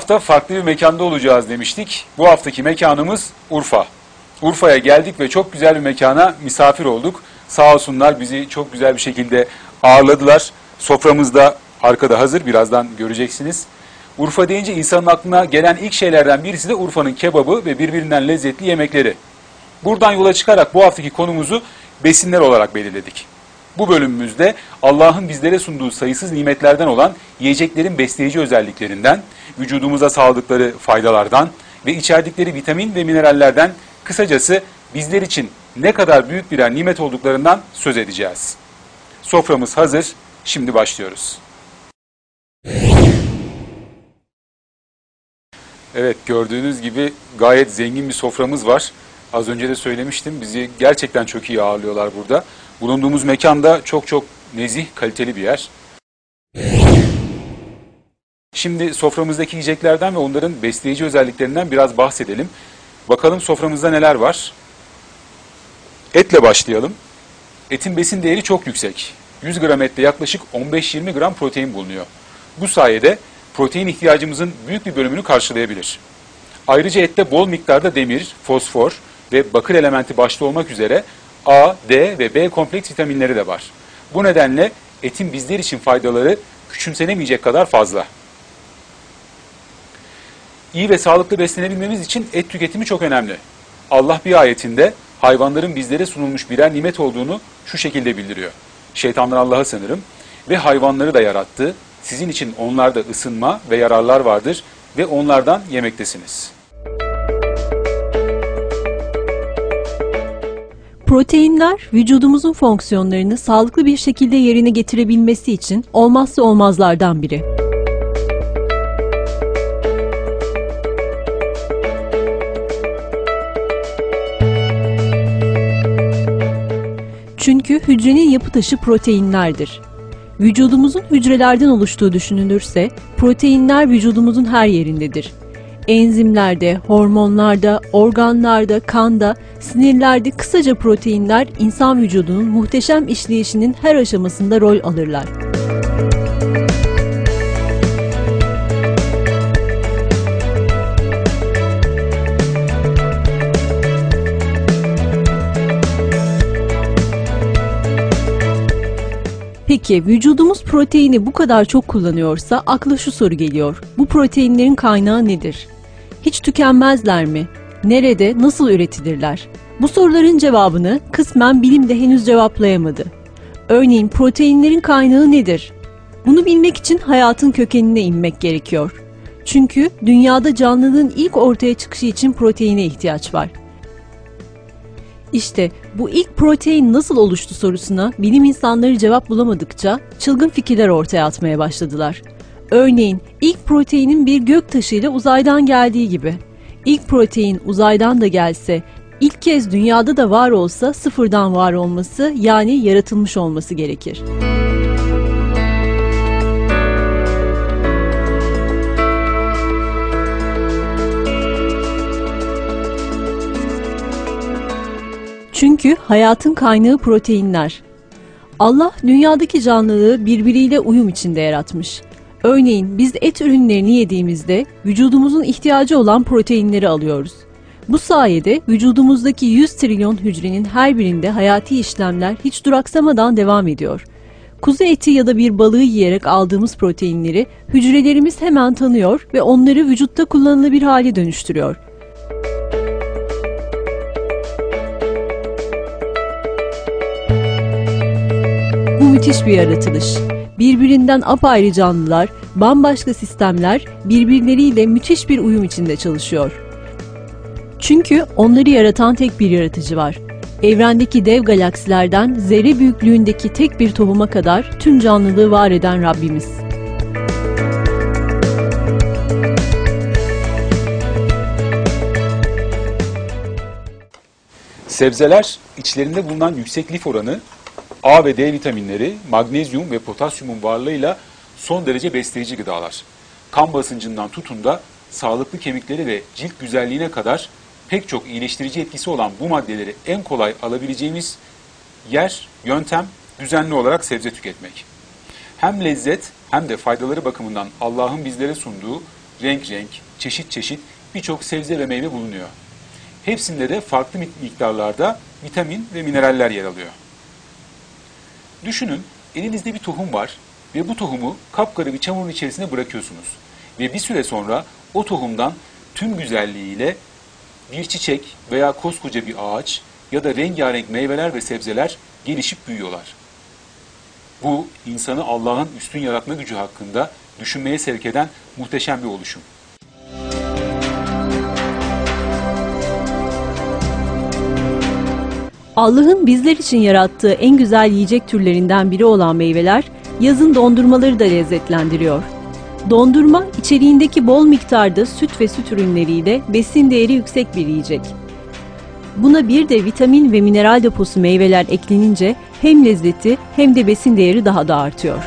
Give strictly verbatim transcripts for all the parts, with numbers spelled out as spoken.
hafta farklı bir mekanda olacağız demiştik. Bu haftaki mekanımız Urfa. Urfa'ya geldik ve çok güzel bir mekana misafir olduk. Sağ olsunlar bizi çok güzel bir şekilde ağırladılar. Soframız da arkada hazır, birazdan göreceksiniz. Urfa deyince insanın aklına gelen ilk şeylerden birisi de Urfa'nın kebabı ve birbirinden lezzetli yemekleri. Buradan yola çıkarak bu haftaki konumuzu besinler olarak belirledik. Bu bölümümüzde Allah'ın bizlere sunduğu sayısız nimetlerden olan yiyeceklerin besleyici özelliklerinden, vücudumuza sağladıkları faydalardan ve içerdikleri vitamin ve minerallerden, kısacası bizler için ne kadar büyük birer nimet olduklarından söz edeceğiz. Soframız hazır, şimdi başlıyoruz. Evet, gördüğünüz gibi gayet zengin bir soframız var. Az önce de söylemiştim, bizi gerçekten çok iyi ağırlıyorlar burada. Bulunduğumuz mekan da çok çok nezih, kaliteli bir yer. Şimdi soframızdaki yiyeceklerden ve onların besleyici özelliklerinden biraz bahsedelim. Bakalım soframızda neler var? Etle başlayalım. Etin besin değeri çok yüksek. yüz gram ette yaklaşık on beş yirmi gram protein bulunuyor. Bu sayede protein ihtiyacımızın büyük bir bölümünü karşılayabilir. Ayrıca ette bol miktarda demir, fosfor ve bakır elementi başta olmak üzere A, D ve B kompleks vitaminleri de var. Bu nedenle etin bizler için faydaları küçümsenemeyecek kadar fazla. İyi ve sağlıklı beslenebilmemiz için et tüketimi çok önemli. Allah bir ayetinde hayvanların bizlere sunulmuş birer nimet olduğunu şu şekilde bildiriyor. Şeytandan Allah'a sığınırım ve hayvanları da yarattı. Sizin için onlarda ısınma ve yararlar vardır ve onlardan yemektesiniz. Proteinler, vücudumuzun fonksiyonlarını sağlıklı bir şekilde yerine getirebilmesi için olmazsa olmazlardan biri. Çünkü hücrenin yapı taşı proteinlerdir. Vücudumuzun hücrelerden oluştuğu düşünülürse, proteinler vücudumuzun her yerindedir. Enzimlerde, hormonlarda, organlarda, kanda, sinirlerde, kısaca proteinler insan vücudunun muhteşem işleyişinin her aşamasında rol alırlar. Peki vücudumuz proteini bu kadar çok kullanıyorsa akla şu soru geliyor. Bu proteinlerin kaynağı nedir? Hiç tükenmezler mi? Nerede, nasıl üretilirler? Bu soruların cevabını kısmen bilim de henüz cevaplayamadı. Örneğin proteinlerin kaynağı nedir? Bunu bilmek için hayatın kökenine inmek gerekiyor. Çünkü dünyada canlılığın ilk ortaya çıkışı için proteine ihtiyaç var. İşte bu ilk protein nasıl oluştu sorusuna bilim insanları cevap bulamadıkça çılgın fikirler ortaya atmaya başladılar. Örneğin ilk proteinin bir göktaşıyla uzaydan geldiği gibi. İlk protein uzaydan da gelse, ilk kez dünyada da var olsa sıfırdan var olması, yani yaratılmış olması gerekir. Çünkü hayatın kaynağı proteinler. Allah dünyadaki canlılığı birbiriyle uyum içinde yaratmış. Örneğin biz et ürünlerini yediğimizde vücudumuzun ihtiyacı olan proteinleri alıyoruz. Bu sayede vücudumuzdaki yüz trilyon hücrenin her birinde hayati işlemler hiç duraksamadan devam ediyor. Kuzu eti ya da bir balığı yiyerek aldığımız proteinleri hücrelerimiz hemen tanıyor ve onları vücutta kullanılabilir hale dönüştürüyor. Bu müthiş bir yaratılış. Birbirinden apayrı canlılar, bambaşka sistemler birbirleriyle müthiş bir uyum içinde çalışıyor. Çünkü onları yaratan tek bir yaratıcı var. Evrendeki dev galaksilerden zerre büyüklüğündeki tek bir tohuma kadar tüm canlılığı var eden Rabbimiz. Sebzeler içlerinde bulunan yüksek lif oranı, A ve D vitaminleri, magnezyum ve potasyumun varlığıyla son derece besleyici gıdalar. Kan basıncından tutun da sağlıklı kemikleri ve cilt güzelliğine kadar pek çok iyileştirici etkisi olan bu maddeleri en kolay alabileceğimiz yer, yöntem düzenli olarak sebze tüketmek. Hem lezzet hem de faydaları bakımından Allah'ın bizlere sunduğu renk renk, çeşit çeşit birçok sebze ve meyve bulunuyor. Hepsinde de farklı miktarlarda vitamin ve mineraller yer alıyor. Düşünün, elinizde bir tohum var ve bu tohumu kapkara bir çamurun içerisine bırakıyorsunuz. Ve bir süre sonra o tohumdan tüm güzelliğiyle bir çiçek veya koskoca bir ağaç ya da rengarenk meyveler ve sebzeler gelişip büyüyorlar. Bu, insanı Allah'ın üstün yaratma gücü hakkında düşünmeye sevk eden muhteşem bir oluşum. Allah'ın bizler için yarattığı en güzel yiyecek türlerinden biri olan meyveler, yazın dondurmaları da lezzetlendiriyor. Dondurma, içeriğindeki bol miktarda süt ve süt ürünleriyle besin değeri yüksek bir yiyecek. Buna bir de vitamin ve mineral deposu meyveler eklenince hem lezzeti hem de besin değeri daha da artıyor.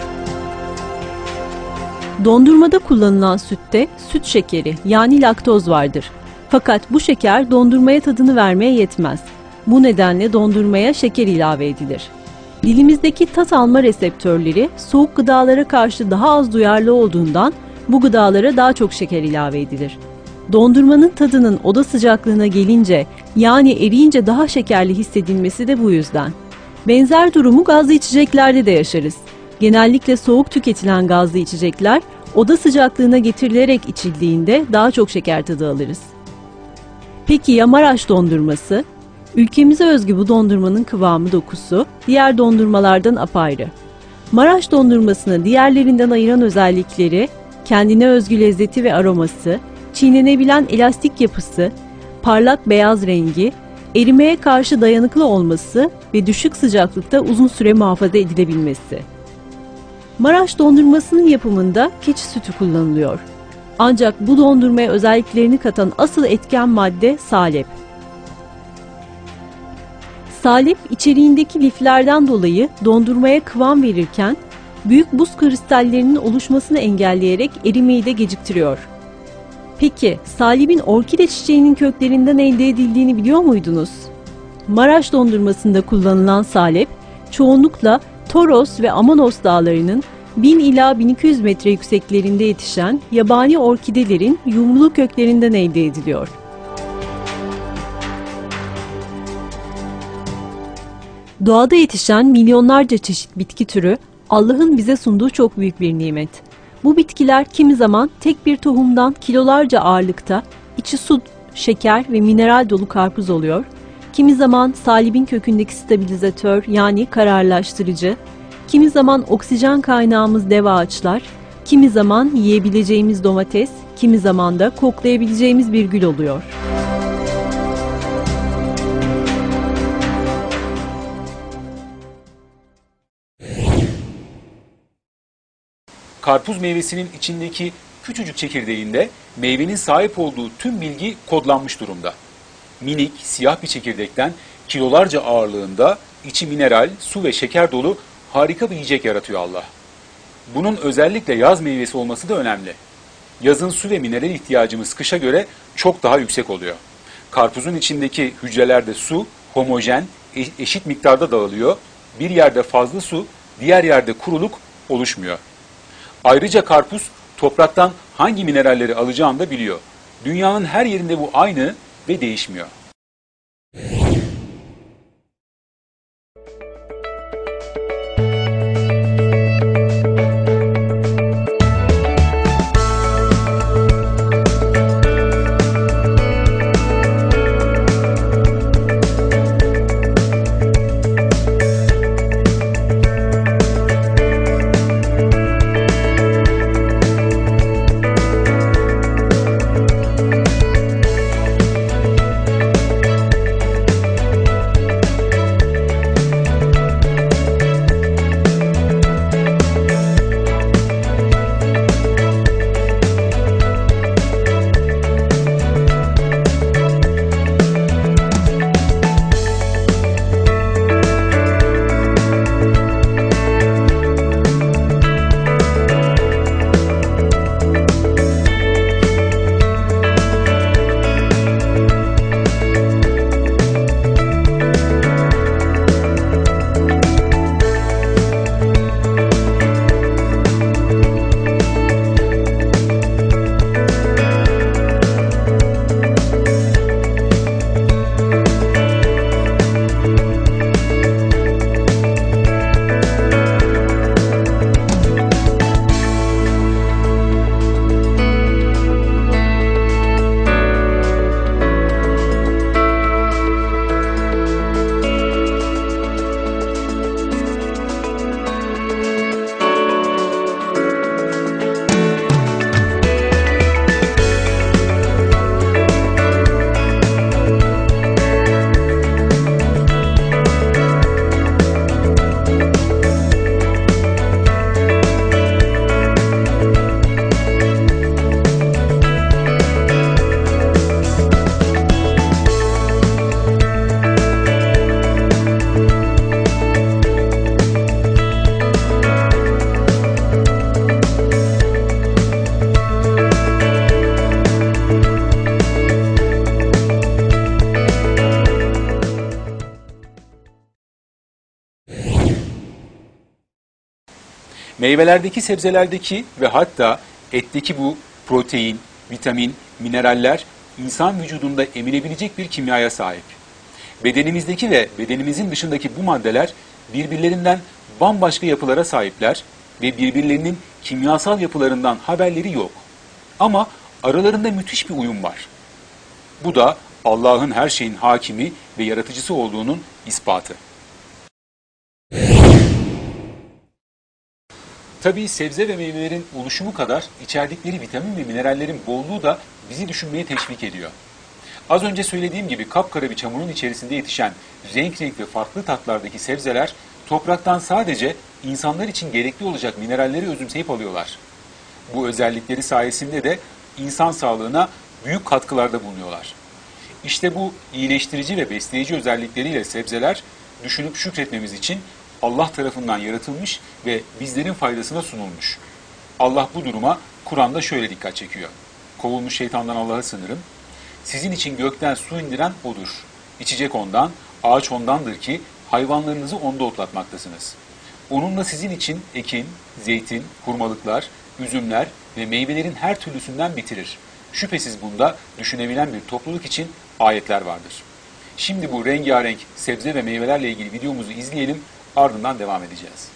Dondurmada kullanılan sütte süt şekeri yani laktoz vardır. Fakat bu şeker dondurmaya tadını vermeye yetmez. Bu nedenle dondurmaya şeker ilave edilir. Dilimizdeki tat alma reseptörleri soğuk gıdalara karşı daha az duyarlı olduğundan bu gıdalara daha çok şeker ilave edilir. Dondurmanın tadının oda sıcaklığına gelince yani eriyince daha şekerli hissedilmesi de bu yüzden. Benzer durumu gazlı içeceklerde de yaşarız. Genellikle soğuk tüketilen gazlı içecekler oda sıcaklığına getirilerek içildiğinde daha çok şeker tadı alırız. Peki ya Maraş dondurması? Ülkemize özgü bu dondurmanın kıvamı, dokusu diğer dondurmalardan apayrı. Maraş dondurmasını diğerlerinden ayıran özellikleri, kendine özgü lezzeti ve aroması, çiğnenebilen elastik yapısı, parlak beyaz rengi, erimeye karşı dayanıklı olması ve düşük sıcaklıkta uzun süre muhafaza edilebilmesi. Maraş dondurmasının yapımında keçi sütü kullanılıyor. Ancak bu dondurmaya özelliklerini katan asıl etken madde salep. Salep içeriğindeki liflerden dolayı dondurmaya kıvam verirken büyük buz kristallerinin oluşmasını engelleyerek erimeyi de geciktiriyor. Peki salebin orkide çiçeğinin köklerinden elde edildiğini biliyor muydunuz? Maraş dondurmasında kullanılan salep çoğunlukla Toros ve Amanos dağlarının bin ila bin iki yüz metre yükseklerinde yetişen yabani orkidelerin yumru köklerinden elde ediliyor. Doğada yetişen milyonlarca çeşit bitki türü Allah'ın bize sunduğu çok büyük bir nimet. Bu bitkiler kimi zaman tek bir tohumdan kilolarca ağırlıkta, içi su, şeker ve mineral dolu karpuz oluyor. Kimi zaman salebin kökündeki stabilizatör yani kararlaştırıcı, kimi zaman oksijen kaynağımız dev ağaçlar, kimi zaman yiyebileceğimiz domates, kimi zaman da koklayabileceğimiz bir gül oluyor. Karpuz meyvesinin içindeki küçücük çekirdeğinde meyvenin sahip olduğu tüm bilgi kodlanmış durumda. Minik, siyah bir çekirdekten kilolarca ağırlığında içi mineral, su ve şeker dolu harika bir yiyecek yaratıyor Allah. Bunun özellikle yaz meyvesi olması da önemli. Yazın su ve mineral ihtiyacımız kışa göre çok daha yüksek oluyor. Karpuzun içindeki hücrelerde su homojen, eşit miktarda dağılıyor. Bir yerde fazla su, diğer yerde kuruluk oluşmuyor. Ayrıca karpuz topraktan hangi mineralleri alacağını da biliyor. Dünyanın her yerinde bu aynı ve değişmiyor. Meyvelerdeki, sebzelerdeki ve hatta etteki bu protein, vitamin, mineraller insan vücudunda emilebilecek bir kimyaya sahip. Bedenimizdeki ve bedenimizin dışındaki bu maddeler birbirlerinden bambaşka yapılara sahipler ve birbirlerinin kimyasal yapılarından haberleri yok. Ama aralarında müthiş bir uyum var. Bu da Allah'ın her şeyin hakimi ve yaratıcısı olduğunun ispatı. Tabii sebze ve meyvelerin oluşumu kadar içerdikleri vitamin ve minerallerin bolluğu da bizi düşünmeye teşvik ediyor. Az önce söylediğim gibi kapkara bir çamurun içerisinde yetişen renk renk ve farklı tatlardaki sebzeler topraktan sadece insanlar için gerekli olacak mineralleri özümseyip alıyorlar. Bu özellikleri sayesinde de insan sağlığına büyük katkılarda bulunuyorlar. İşte bu iyileştirici ve besleyici özellikleriyle sebzeler düşünüp şükretmemiz için Allah tarafından yaratılmış ve bizlerin faydasına sunulmuş. Allah bu duruma Kur'an'da şöyle dikkat çekiyor. Kovulmuş şeytandan Allah'a sığınırım. Sizin için gökten su indiren O'dur. İçecek ondan, ağaç ondandır ki hayvanlarınızı onda otlatmaktasınız. Onunla sizin için ekin, zeytin, hurmalıklar, üzümler ve meyvelerin her türlüsünden bitirir. Şüphesiz bunda düşünebilen bir topluluk için ayetler vardır. Şimdi bu rengarenk sebze ve meyvelerle ilgili videomuzu izleyelim, ardından devam edeceğiz.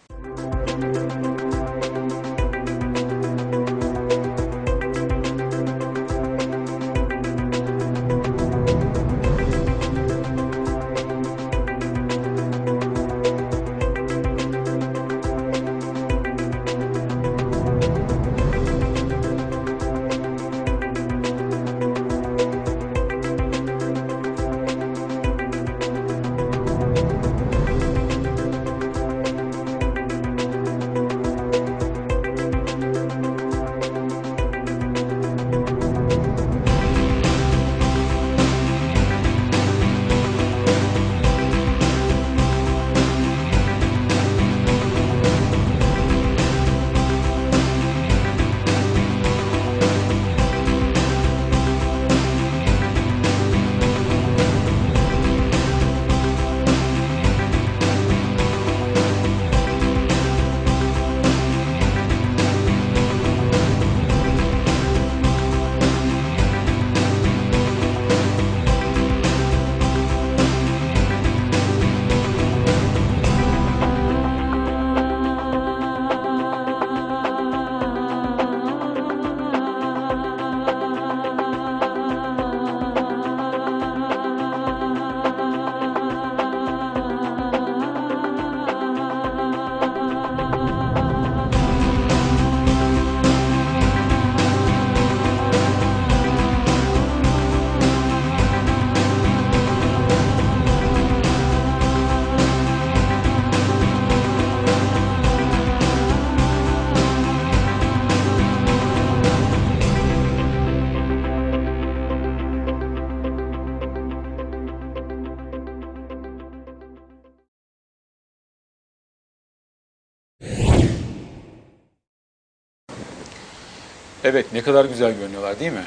Evet, ne kadar güzel görünüyorlar değil mi?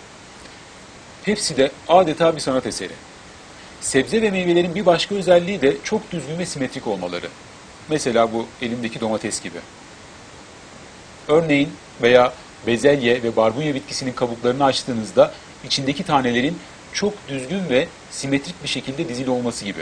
Hepsi de adeta bir sanat eseri. Sebze ve meyvelerin bir başka özelliği de çok düzgün ve simetrik olmaları. Mesela bu elimdeki domates gibi. Örneğin veya bezelye ve barbunya bitkisinin kabuklarını açtığınızda içindeki tanelerin çok düzgün ve simetrik bir şekilde dizili olması gibi.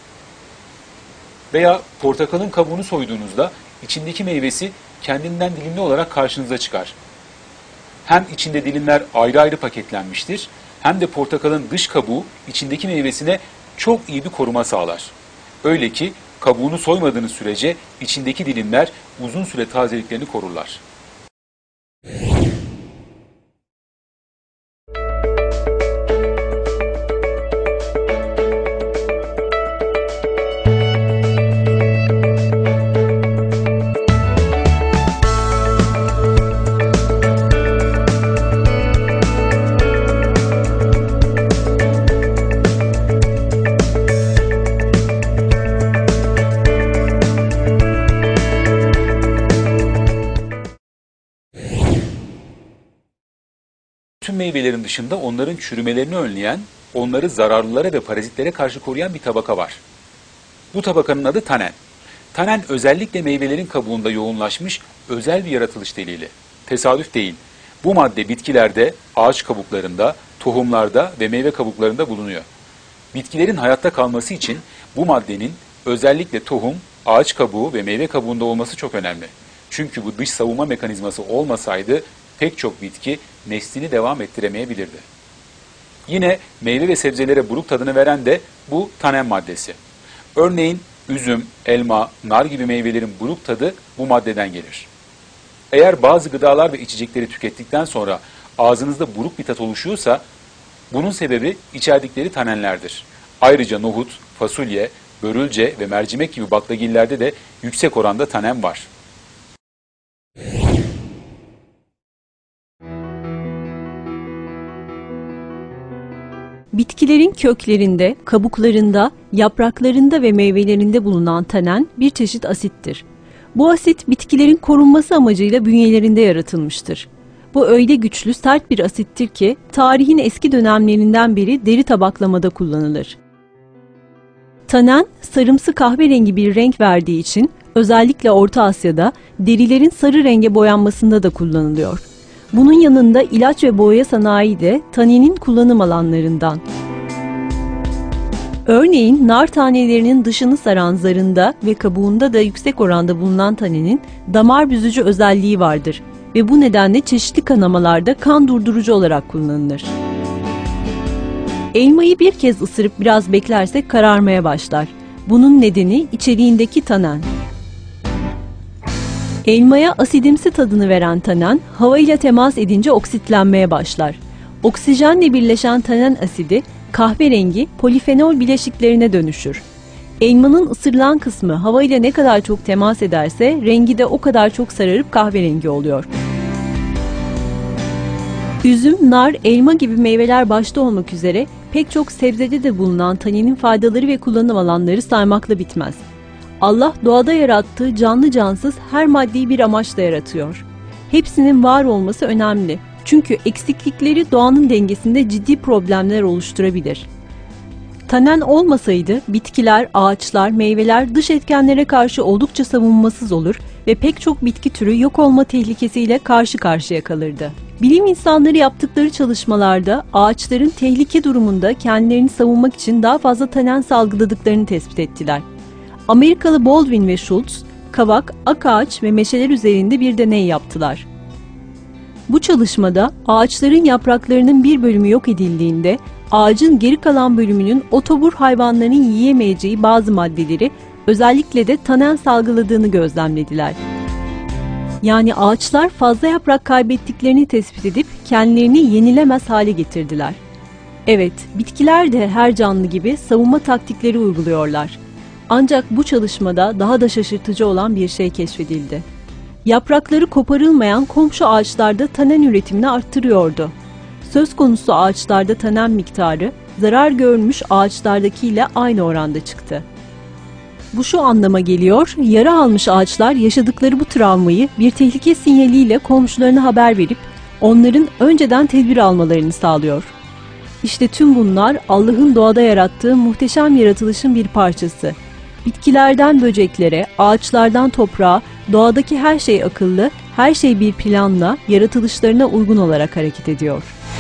Veya portakalın kabuğunu soyduğunuzda içindeki meyvesi kendinden dilimli olarak karşınıza çıkar. Hem içinde dilimler ayrı ayrı paketlenmiştir, hem de portakalın dış kabuğu içindeki meyvesine çok iyi bir koruma sağlar. Öyle ki kabuğunu soymadığınız sürece içindeki dilimler uzun süre tazeliklerini korurlar. Tüm meyvelerin dışında onların çürümelerini önleyen, onları zararlılara ve parazitlere karşı koruyan bir tabaka var. Bu tabakanın adı tanen. Tanen özellikle meyvelerin kabuğunda yoğunlaşmış özel bir yaratılış delili. Tesadüf değil. Bu madde bitkilerde, ağaç kabuklarında, tohumlarda ve meyve kabuklarında bulunuyor. Bitkilerin hayatta kalması için bu maddenin özellikle tohum, ağaç kabuğu ve meyve kabuğunda olması çok önemli. Çünkü bu dış savunma mekanizması olmasaydı pek çok bitki neslini devam ettiremeyebilirdi. Yine meyve ve sebzelere buruk tadını veren de bu tanen maddesi. Örneğin üzüm, elma, nar gibi meyvelerin buruk tadı bu maddeden gelir. Eğer bazı gıdalar ve içecekleri tükettikten sonra ağzınızda buruk bir tat oluşuyorsa bunun sebebi içerdikleri tanenlerdir. Ayrıca nohut, fasulye, börülce ve mercimek gibi baklagillerde de yüksek oranda tanen var. Bitkilerin köklerinde, kabuklarında, yapraklarında ve meyvelerinde bulunan tanen bir çeşit asittir. Bu asit bitkilerin korunması amacıyla bünyelerinde yaratılmıştır. Bu öyle güçlü, sert bir asittir ki tarihin eski dönemlerinden beri deri tabaklamada kullanılır. Tanen, sarımsı kahverengi bir renk verdiği için özellikle Orta Asya'da derilerin sarı renge boyanmasında da kullanılıyor. Bunun yanında ilaç ve boya sanayi de tanenin kullanım alanlarından. Örneğin nar tanelerinin dışını saran zarında ve kabuğunda da yüksek oranda bulunan tanenin damar büzücü özelliği vardır ve bu nedenle çeşitli kanamalarda kan durdurucu olarak kullanılır. Elmayı bir kez ısırıp biraz beklersek kararmaya başlar. Bunun nedeni içeriğindeki tanen. Elmaya asidimsi tadını veren tanen, havayla temas edince oksitlenmeye başlar. Oksijenle birleşen tanen asidi, kahverengi polifenol bileşiklerine dönüşür. Elmanın ısırılan kısmı havayla ne kadar çok temas ederse, rengi de o kadar çok sararıp kahverengi oluyor. Üzüm, nar, elma gibi meyveler başta olmak üzere pek çok sebzede de bulunan tanenin faydaları ve kullanım alanları saymakla bitmez. Allah doğada yarattığı canlı cansız her maddeyi bir amaçla yaratıyor. Hepsinin var olması önemli. Çünkü eksiklikleri doğanın dengesinde ciddi problemler oluşturabilir. Tanen olmasaydı bitkiler, ağaçlar, meyveler dış etkenlere karşı oldukça savunmasız olur ve pek çok bitki türü yok olma tehlikesiyle karşı karşıya kalırdı. Bilim insanları yaptıkları çalışmalarda ağaçların tehlike durumunda kendilerini savunmak için daha fazla tanen salgıladıklarını tespit ettiler. Amerikalı Baldwin ve Schultz, kavak, akağaç ve meşeler üzerinde bir deney yaptılar. Bu çalışmada ağaçların yapraklarının bir bölümü yok edildiğinde ağacın geri kalan bölümünün otobur hayvanlarının yiyemeyeceği bazı maddeleri, özellikle de tanen salgıladığını gözlemlediler. Yani ağaçlar fazla yaprak kaybettiklerini tespit edip kendilerini yenilemez hale getirdiler. Evet, bitkiler de her canlı gibi savunma taktikleri uyguluyorlar. Ancak bu çalışmada daha da şaşırtıcı olan bir şey keşfedildi. Yaprakları koparılmayan komşu ağaçlarda tanen üretimini arttırıyordu. Söz konusu ağaçlarda tanen miktarı zarar görmüş ağaçlardakiyle aynı oranda çıktı. Bu şu anlama geliyor, yara almış ağaçlar yaşadıkları bu travmayı bir tehlike sinyaliyle komşularına haber verip onların önceden tedbir almalarını sağlıyor. İşte tüm bunlar Allah'ın doğada yarattığı muhteşem yaratılışın bir parçası. Bitkilerden böceklere, ağaçlardan toprağa, doğadaki her şey akıllı, her şey bir planla, yaratılışlarına uygun olarak hareket ediyor.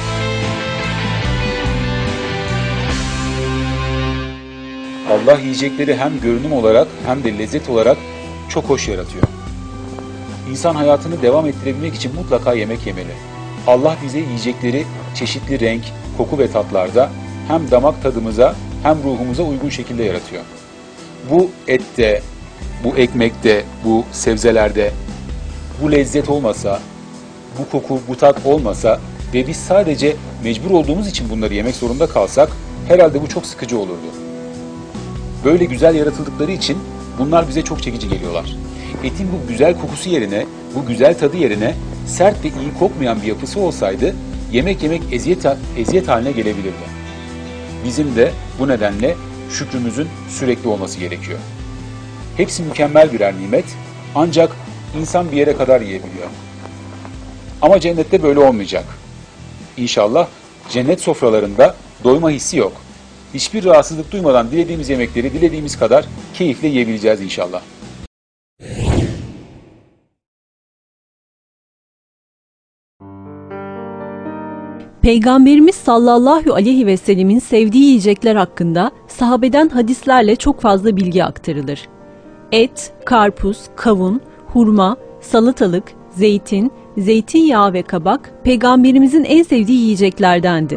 Allah yiyecekleri hem görünüm olarak hem de lezzet olarak çok hoş yaratıyor. İnsan hayatını devam ettirebilmek için mutlaka yemek yemeli. Allah bize yiyecekleri çeşitli renk, koku ve tatlarda hem damak tadımıza hem ruhumuza uygun şekilde yaratıyor. Bu ette, bu ekmekte, bu sebzelerde, bu lezzet olmasa, bu koku, bu tat olmasa ve biz sadece mecbur olduğumuz için bunları yemek zorunda kalsak herhalde bu çok sıkıcı olurdu. Böyle güzel yaratıldıkları için bunlar bize çok çekici geliyorlar. Etin bu güzel kokusu yerine, bu güzel tadı yerine sert ve iyi kokmayan bir yapısı olsaydı yemek yemek eziyet, eziyet haline gelebilirdi. Bizim de bu nedenle şükrümüzün sürekli olması gerekiyor. Hepsi mükemmel birer nimet, ancak insan bir yere kadar yiyebiliyor. Ama cennette böyle olmayacak. İnşallah cennet sofralarında doyma hissi yok. Hiçbir rahatsızlık duymadan dilediğimiz yemekleri dilediğimiz kadar keyifle yiyebileceğiz inşallah. Peygamberimiz sallallahu aleyhi ve sellemin sevdiği yiyecekler hakkında sahabeden hadislerle çok fazla bilgi aktarılır. Et, karpuz, kavun, hurma, salatalık, zeytin, zeytinyağı ve kabak Peygamberimizin en sevdiği yiyeceklerdendi.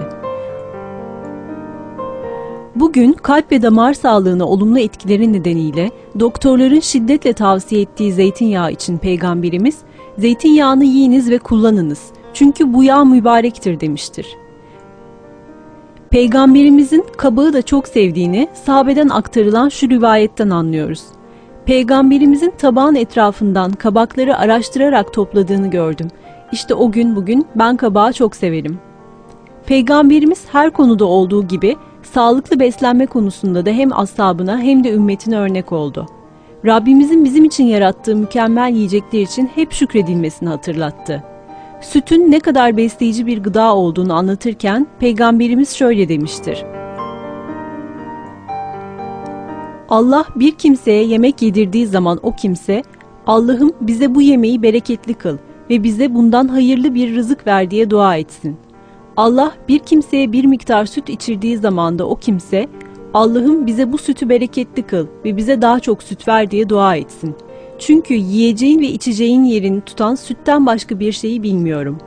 Bugün kalp ve damar sağlığına olumlu etkileri nedeniyle doktorların şiddetle tavsiye ettiği zeytinyağı için Peygamberimiz, zeytinyağını yiyiniz ve kullanınız çünkü bu yağ mübarektir demiştir. Peygamberimizin kabağı da çok sevdiğini sahabeden aktarılan şu rivayetten anlıyoruz. Peygamberimizin tabağın etrafından kabakları araştırarak topladığını gördüm. İşte o gün bugün ben kabağı çok severim. Peygamberimiz her konuda olduğu gibi sağlıklı beslenme konusunda da hem ashabına hem de ümmetine örnek oldu. Rabbimizin bizim için yarattığı mükemmel yiyecekler için hep şükredilmesini hatırlattı. Sütün ne kadar besleyici bir gıda olduğunu anlatırken Peygamberimiz şöyle demiştir. Allah bir kimseye yemek yedirdiği zaman o kimse, Allah'ım bize bu yemeği bereketli kıl ve bize bundan hayırlı bir rızık ver diye dua etsin. Allah bir kimseye bir miktar süt içirdiği zaman da o kimse, Allah'ım bize bu sütü bereketli kıl ve bize daha çok süt ver diye dua etsin. Çünkü yiyeceğin ve içeceğin yerini tutan sütten başka bir şeyi bilmiyorum.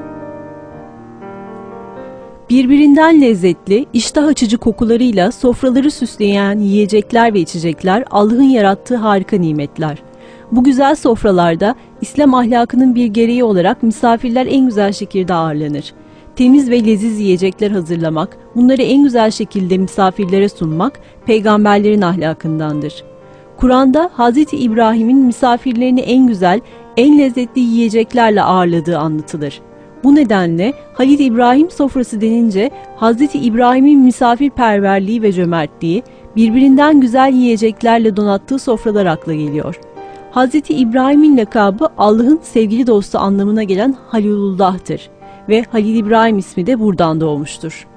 Birbirinden lezzetli, iştah açıcı kokularıyla sofraları süsleyen yiyecekler ve içecekler Allah'ın yarattığı harika nimetler. Bu güzel sofralarda İslam ahlakının bir gereği olarak misafirler en güzel şekilde ağırlanır. Temiz ve leziz yiyecekler hazırlamak, bunları en güzel şekilde misafirlere sunmak peygamberlerin ahlakındandır. Kur'an'da Hazreti İbrahim'in misafirlerini en güzel, en lezzetli yiyeceklerle ağırladığı anlatılır. Bu nedenle Halil İbrahim sofrası denince Hazreti İbrahim'in misafirperverliği ve cömertliği, birbirinden güzel yiyeceklerle donattığı sofralar akla geliyor. Hazreti İbrahim'in lakabı Allah'ın sevgili dostu anlamına gelen Halilullah'tır ve Halil İbrahim ismi de buradan doğmuştur.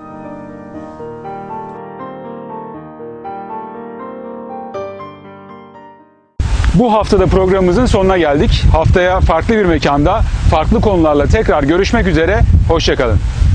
Bu haftada programımızın sonuna geldik. Haftaya farklı bir mekanda, farklı konularla tekrar görüşmek üzere. Hoşça kalın.